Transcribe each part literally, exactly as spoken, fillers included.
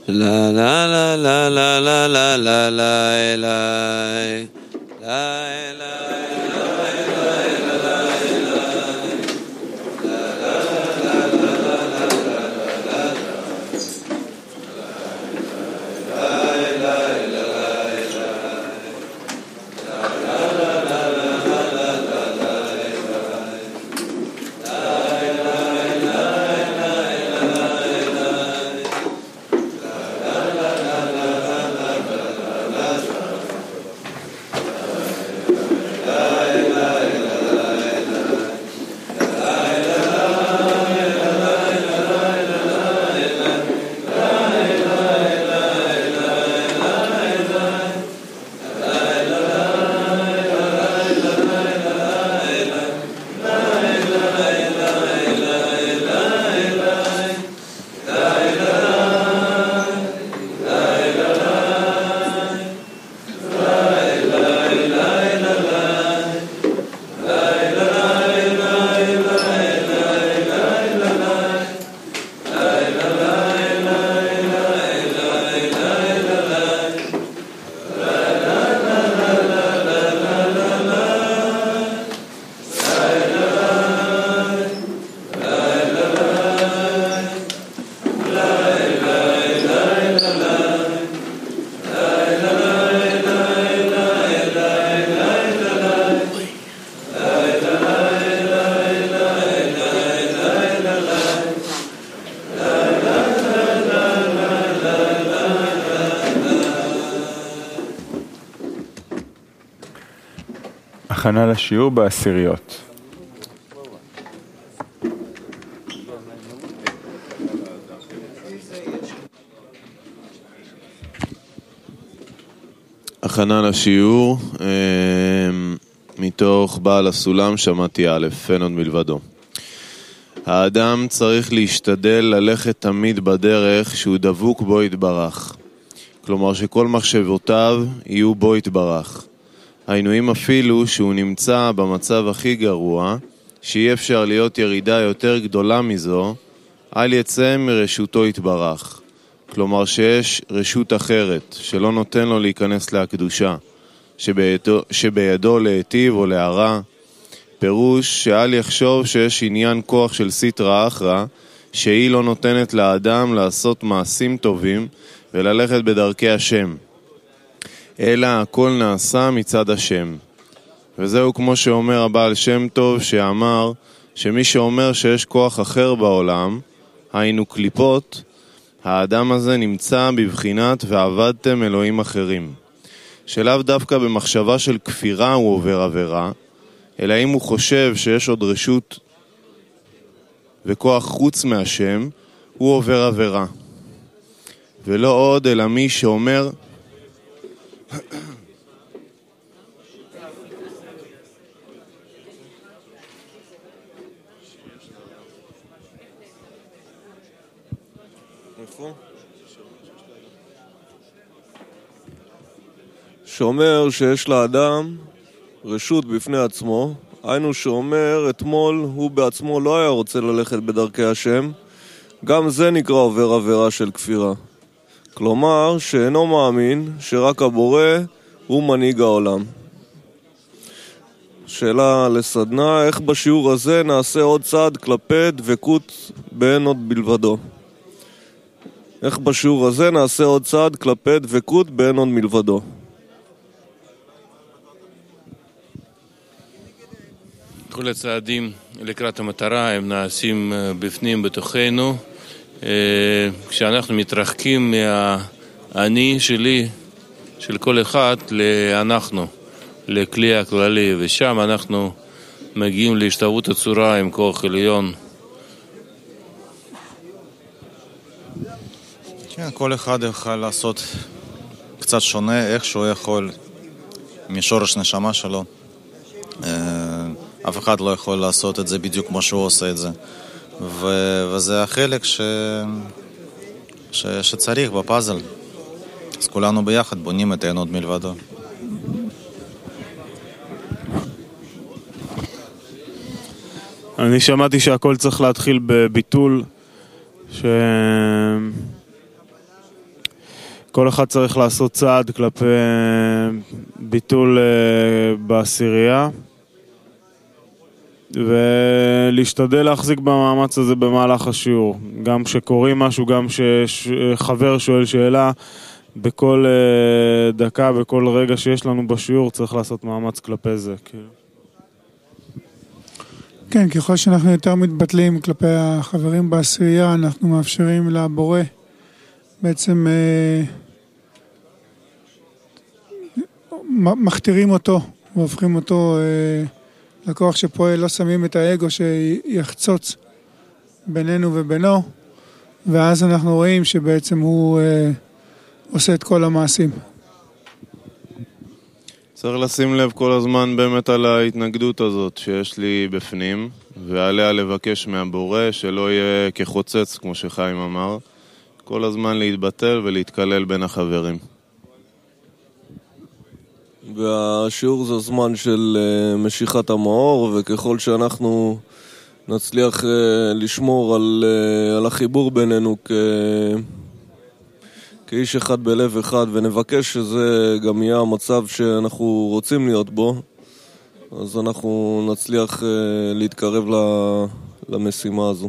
La la la la la la la la la la la la. הכנה לשיעור בעשיריות. הכנה לשיעור מתוך בעל הסולם שמעתי א', אין עוד מלבדו. האדם צריך להשתדל ללכת תמיד בדרך שהוא דבוק בו יתברך. כלומר שכל מחשבותיו יהיו בו יתברך. היינו אם אפילו שהוא נמצא במצב הכי גרוע, שאי אפשר להיות ירידה יותר גדולה מזו, אל יצא מרשותו יתברך. כלומר שיש רשות אחרת, שלא נותן לו להיכנס להקדושה, שבידו, שבידו להיטיב או להרע. פירוש שאל יחשוב שיש עניין כוח של סיטרא אחרא, שהיא לא נותנת לאדם לעשות מעשים טובים וללכת בדרכי השם. אלא הכל נעשה מצד השם. וזהו כמו שאומר הבעל שם טוב שאמר שמי שאומר שיש כוח אחר בעולם, היינו קליפות, האדם הזה נמצא בבחינת ועבדתם אלוהים אחרים. שלאו דווקא במחשבה של כפירה הוא עובר עבירה, אלא אם הוא חושב שיש עוד רשות וכוח חוץ מהשם, הוא עובר עבירה. ולא עוד אלא מי שאומר שאומר שיש לאדם רשות בפני עצמו, היינו שאומר אתמול הוא בעצמו לא היה רוצה ללכת בדרכי השם, גם זה נקרא עובר עבירה של כפירה. כלומר שאינו מאמין שרק הבורא הוא מנהיג העולם. שאלה לסדנה, איך בשיעור הזה נעשה עוד צעד כלפי דבקות באין עוד בלבדו? איך בשיעור הזה נעשה עוד צעד כלפי דבקות באין עוד מלבדו? כל הצעדים לקראת המטרה הם נעשים בפנים בתוכנו, כשאנחנו מתרחקים מהאני שלי, של כל אחד, לאנחנו, לכלי הכללי, ושם אנחנו מגיעים להשתוות הצורה עם כוח עליון. כן, כל אחד יכול לעשות קצת שונה, איך שהוא יכול משורש נשמה שלו. אף אחד לא יכול לעשות את זה בדיוק כמו שהוא עושה את זה. ו- וזה החלק ש... ש... שצריך בפאזל. אז כולנו ביחד בונים את אין עוד מלבדו. אני שמעתי שהכל צריך להתחיל בביטול, ש... כל אחד צריך לעשות צעד כלפי ביטול בעשירייה, ולהשתדל להחזיק במאמץ הזה במהלך השיעור. גם כשקוראים משהו, גם כשחבר שואל שאלה, בכל דקה, בכל רגע שיש לנו בשיעור, צריך לעשות מאמץ כלפי זה. כן, ככל שאנחנו יותר מתבטלים כלפי החברים בעשירייה, אנחנו מאפשרים לבורא בעצם אה, מכתירים אותו והופכים אותו אה, לכוח שפועל, לא שמים את האגו שיחצוץ בינינו ובינו, ואז אנחנו רואים שבעצם הוא אה, עושה את כל המעשים. צריך לשים לב כל הזמן באמת על ההתנגדות הזאת שיש לי בפנים, ועליה לבקש מהבורא שלא יהיה כחוצץ, כמו שחיים אמר, כל הזמן להתבטל ולהתקלל בין החברים. והשיעור זה זמן של משיכת המאור, וככל שאנחנו נצליח לשמור על, על החיבור בינינו כ... כאיש אחד בלב אחד, ונבקש שזה גם יהיה המצב שאנחנו רוצים להיות בו, אז אנחנו נצליח להתקרב למשימה הזו.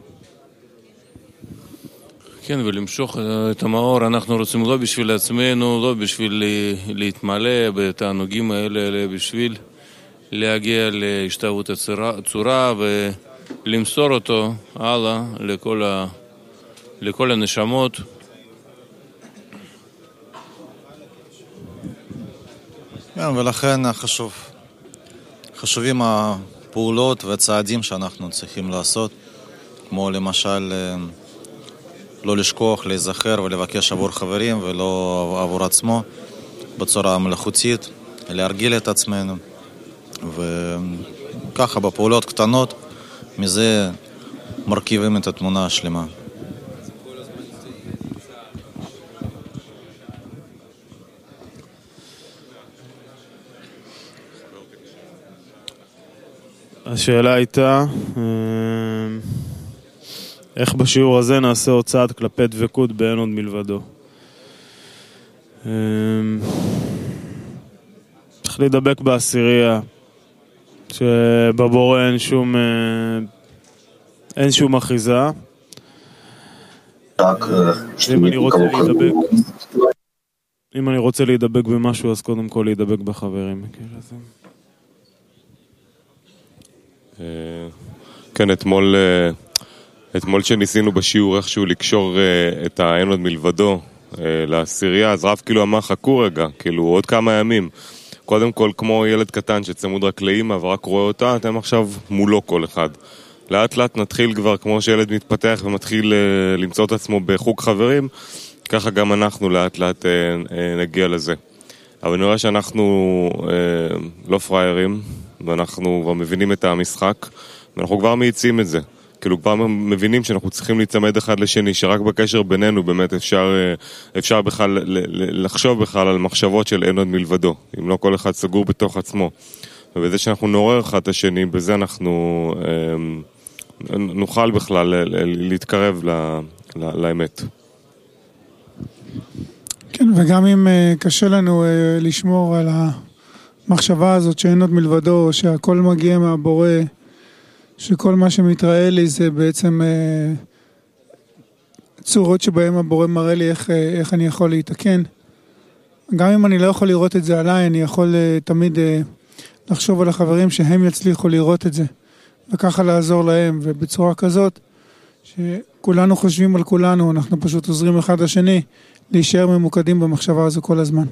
כן, ולמשוך את המאור אנחנו רוצים לא בשביל עצמנו, לא בשביל להתמלא בתענוגים האלה, אלא בשביל להגיע להשתוות הצורה ולמסור אותו הלאה לכל, ה... לכל הנשמות. כן, ולכן חשוב, חשובים הפעולות והצעדים שאנחנו צריכים לעשות, כמו למשל לא לשכוח, להיזכר ולבקש עבור חברים ולא עבור עצמו בצורה מלאכותית, להרגיל את עצמנו, וככה בפעולות קטנות מזה מרכיבים את התמונה השלמה. השאלה הייתה, איך בשיעור הזה נעשה עוד צעד כלפי דבקות באין עוד מלבדו? צריך להידבק בעשירייה, שבבורא אין שום, אין שום אחיזה. אם אני רוצה להידבק, אם אני רוצה להידבק במשהו, אז קודם כל להידבק בחברים. כן, אתמול, אתמול שניסינו בשיעור איכשהו לקשור את האין עוד מלבדו לעשירייה, אז רב כאילו אמר חכו רגע, כאילו עוד כמה ימים. קודם כל כמו ילד קטן שצמוד רק לאמא ורק רואה אותה, אתם עכשיו מולו כל אחד. לאט לאט נתחיל כבר, כמו שילד מתפתח ומתחיל למצוא את עצמו בחוג חברים, ככה גם אנחנו לאט לאט נגיע לזה. אבל נראה שאנחנו לא פריירים, ואנחנו כבר מבינים את המשחק, ואנחנו כבר מייצים את זה. כאילו כבר מבינים שאנחנו צריכים להצמד אחד לשני, שרק בקשר בינינו באמת אפשר, אפשר בכלל לחשוב בכלל על מחשבות של אין עוד מלבדו, אם לא כל אחד סגור בתוך עצמו. ובזה שאנחנו נעורר אחד את השני, בזה אנחנו נוכל בכלל להתקרב לאמת. כן, וגם אם קשה לנו לשמור על המחשבה הזאת שאין עוד מלבדו, שהכל מגיע מהבורא, שכל מה שמתראה לי זה בעצם צורות שבהם הבורא מראה לי איך, איך אני יכול להתקן. גם אם אני לא יכול לראות את זה עליי, אני יכול תמיד לחשוב על החברים שהם יצליחו לראות את זה, וככה לעזור להם, ובצורה כזאת שכולנו חושבים על כולנו, אנחנו פשוט עוזרים אחד לשני להישאר ממוקדים במחשבה הזו כל הזמן.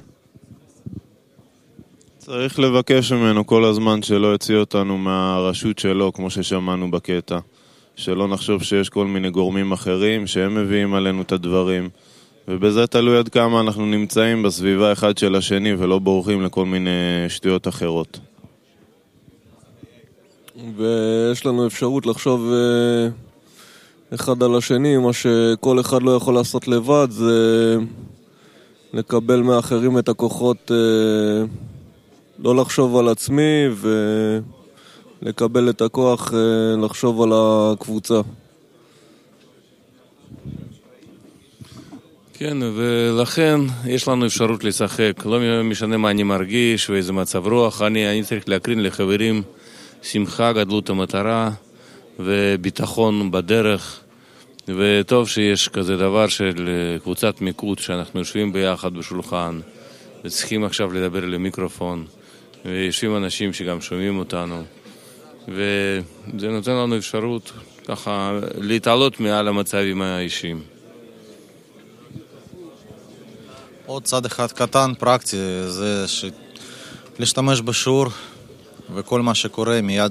צריך לבקש ממנו כל הזמן שלא יוציא אותנו מהרשות שלו, כמו ששמענו בקטע. שלא נחשוב שיש כל מיני גורמים אחרים שהם מביאים עלינו את הדברים. ובזה תלוי עד כמה אנחנו נמצאים בסביבה אחד של השני ולא בורחים לכל מיני שטויות אחרות. ויש לנו אפשרות לחשוב אחד על השני, מה שכל אחד לא יכול לעשות לבד זה לקבל מאחרים את הכוחות, לא לחשוב על עצמי ולקבל את הכוח לחשוב על הקבוצה. כן, ולכן יש לנו אפשרות לשחק. לא משנה מה אני מרגיש ואיזה מצב רוח. אני, אני צריך להקרין לחברים שמחה, גדלות המטרה וביטחון בדרך. וטוב שיש כזה דבר של קבוצת מיקוד, שאנחנו יושבים ביחד בשולחן וצריכים עכשיו לדבר למיקרופון, ויושבים אנשים שגם שומעים אותנו, וזה נותן לנו אפשרות ככה להתעלות מעל המצבים האישיים. עוד צד אחד קטן, פרקטי, זה להשתמש בשיעור וכל מה שקורה מיד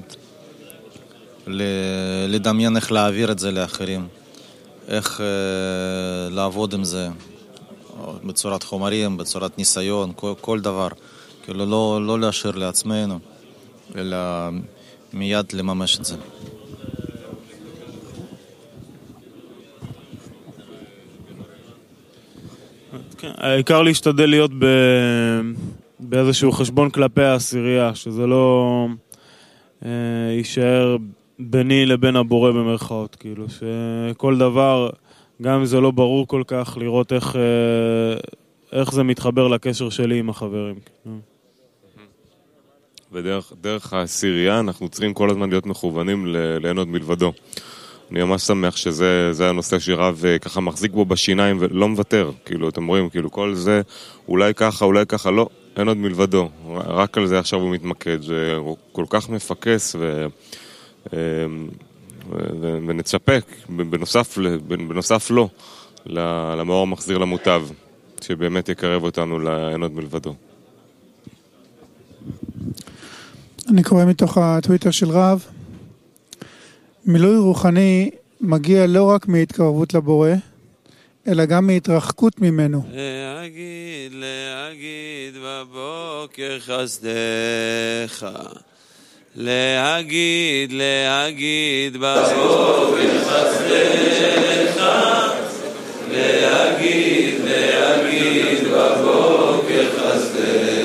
לדמיין איך להעביר את זה לאחרים, איך אה, לעבוד עם זה בצורת חומרים, בצורת ניסיון, כל, כל דבר. כאילו לא, לא להשאיר לעצמנו, אלא מיד לממש את זה. כן, העיקר להשתדל להיות ב... באיזשהו חשבון כלפי העשירייה, שזה לא אה, יישאר ביני לבין הבורא במרכאות, כאילו, שכל דבר, גם אם זה לא ברור כל כך, לראות איך, איך זה מתחבר לקשר שלי עם החברים. ודרך דרך העשירייה אנחנו צריכים כל הזמן להיות מכוונים לאין עוד מלבדו. אני ממש שמח שזה זה הנושא שרב ככה מחזיק בו בשיניים ולא מוותר. כאילו, אתם רואים, כאילו, כל זה אולי ככה, אולי ככה, לא, אין עוד מלבדו. רק על זה עכשיו הוא מתמקד. זה כל כך מפקס ו... ונצ'פק בנוסף, בנוסף לו למאור מחזיר למוטב, שבאמת יקרב אותנו לאין עוד מלבדו. אני קורא מתוך הטוויטר של רב, מילוי רוחני מגיע לא רק מהתקרבות לבורא, אלא גם מהתרחקות ממנו. להגיד, להגיד בבוקר חסדך, להגיד, להגיד בבוקר חסדך, להגיד, להגיד בבוקר חסדך.